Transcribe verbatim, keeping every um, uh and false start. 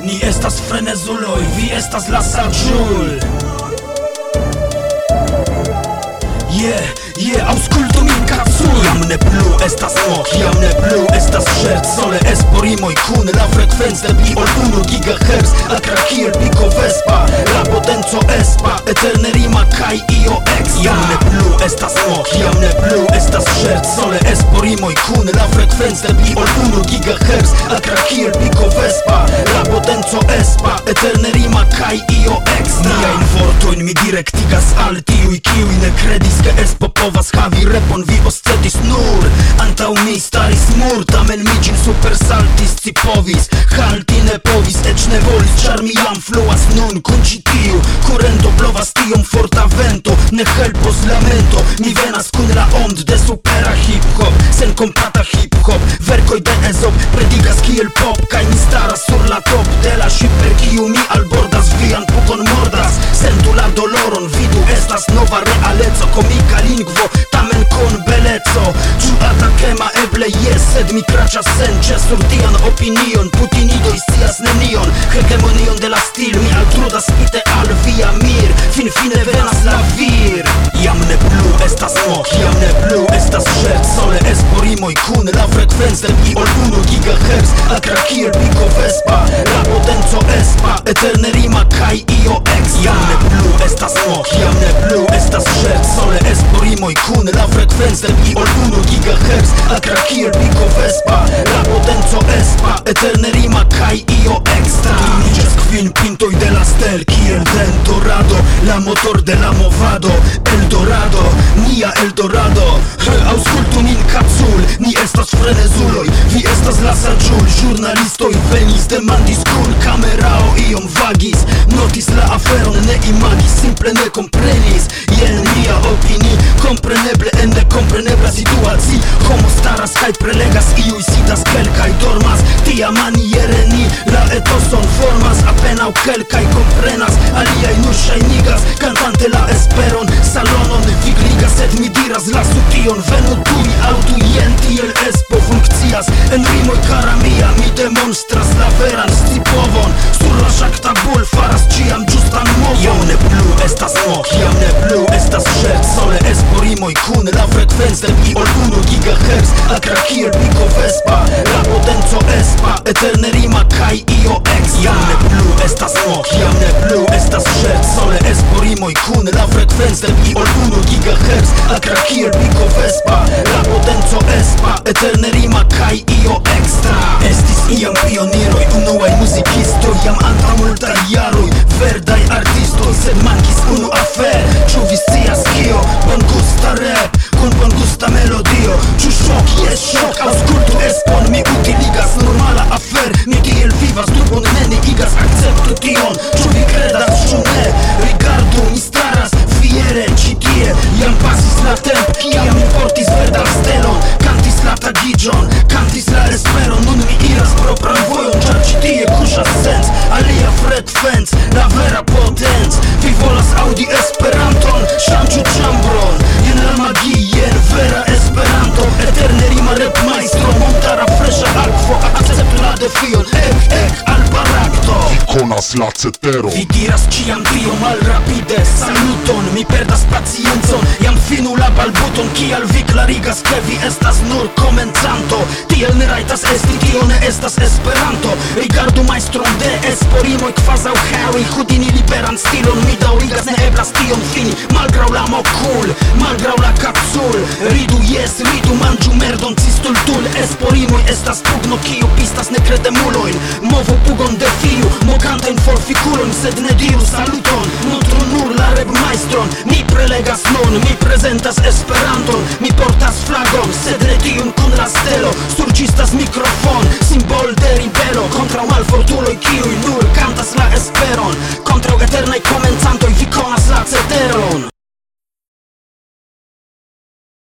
Ni estas frenezuloj, vi estas la saĝul. Yeah, yeah, aŭskultu min kacul. Jam ne plu estas moch, jam ne plu estas ŝercole. Esporimoj kun la frekvenco de pli ol unu gigahertz. Akra kiel piko vespa, la potenco espa, eterne rima kaj io ekstra. Jam ne plu estas moch, jam ne plu estas ŝercole. Esporimoj kun la frekvenco de pli ol unu gigahertz. Akra kiel piko vespa, la potenco espa, eterne rima kaj io ekstra. Niajn vortojn mi direktigas al tiuj, kiuj ne kredis ke espo povas havi repon. Vi oscetis nur antaŭ mi staris mur, tamen mi ĝin supersaltis. Ci povis halti, ne povis, eĉ ne volis, ĉar mi jam fluas nun kun ĉi tiu kurento. Blovas tiom forta vento, ne helpos lamento. Mi venas kun la ond de supera hip-hop, sen kompata hip-hop. Verkoj de Ezop predigas kiel pop, kaj mi staras sur la top de la ship per kiu mi albordas. Vian pukon mordas, sentu la doloron, vidu estas nova realeco. Komika lingvo, tamen kun beleco. Ĉu atakema? Eble jes, sed mi kraĉas senĉe sur tian opinion. Putinidoj scias nenion, hegemonion de la stil. Mi altrudas spite al via mir, fin fine venas la vir. Jam ne plu estas moch, jam ne plu estas ŝercole. Esporimoj kun la frekvenco de pli ol unu gigahertz. Akra kiel piko vespa, la potenco espa, eterne rima kaj io ekstra. Jam ne plu estas moch, jam ne plu estas ŝercole. Esporimoj kun la frekvenco de pli ol unu gigahertz. Akra kiel piko vespa, la potenco espa, eterne rima kaj io ekstra. Turniĝas kvin pintoj de la stel kiel ventorado, la motor de la movado. Eldorado, nia Eldorado. Aŭskultu min kacul, ni estas frenezuloj, vi estas la saĝul. Ĵurnalistoj venis, demandis kun kamerao, iom vagis, notis la aferon, ne imagis, simple ne komprenis. Jen mia opini, kompreneble en nekomprenebla situaci. Homo staras kaj prelegas, iuj sidas, kelkaj dormas. Tiamaniere ni la etoson formas, apenaŭ kelkaj komprenas, aliaj nur ŝajnigas, kantante la esperon. Salonon vigligas, sed mi diras lasu tion. Venu tuj aŭdu, jen tiel espo funkcias. En rimoj kara mia, mi demonstras la veran scipovon. Sur la ŝaktabul faras ĉiam ĝustan movon. Jam ne plu estas moch, jam ne plu estas ŝercole. Esporimoj kun la frekvenco de pli ol unu gigahertz. Akra kiel piko vespa, la potenco espa, eterne rima kaj io ekstra. Jam ne plu estas moch, jam ne plu estas ŝercole. Esporimoj kun la frekvenco de pli ol unu gigahertz. Akra kiel piko vespa, la potenco espa, eterne rima kaj io ekstra. Estis iam pioniroj, unuaj muzikistoj, jam antaŭ multaj jaroj. Verdaj artistoj, sed mankis unu afer. Ĉu vi scias kio? Bongusta rap kun bongusta melodio. Ĉu ŝok? Jes, ŝok. Aŭskultu espon, mi utiligas, normala afer. Mi tiel vivas, turbon neniigas, akceptu tion. Ĉu vi kredas, ĉu ne? Rigardu, mi staras fiere ĉi tie. Jam pasis la temp, kiam mi portis verdan stelon. Kantis la tagiĝon, kantis la esperon. Nun mi iras propran vojon, ĉar ĉi tie kuŝas sens. Alia frekvenc, la vera potenc. Vi volas aŭdi Esperanton, ŝanĝu ĉambron. Jen la magii, jen vera Esperanto. Eterne rima repmajstro, montara freŝa akvo. Akceptu la defion, ek, ek al barakto. Konas la cetero. Vi diras ĉiam tio malrapide. Saluton, mi perdas paciencon. Jam finu la balbuton, kial vi klarigas ke vi estas nur komencanto. Tiel ne rajtas esti, tio ne estas Esperanto. Rigardu majstron de esporimoj kvazaŭ Harry Houdini liberan stilon. Mi daŭrigas, ne eblas tion fini. Malgraŭ la mokul, malgraŭ la kapsul. Ridu, jes, ridu, manĝu merdon, cistultul. Esporimoj estas pugno, kiu pistas nekredemulojn. Movu pugon de fiu, mokantajn forfikulojn, sed ne diru saluton. Montru nur la repmajstron. Mi prelegas nun, mi prezentas Esperanton. Mi portas flagon, sed ne tiun kun la stelo. Surĝistas mikrofon, simbol de ribelo kontraŭ malfortuloj, kiuj nur kantas la esperon.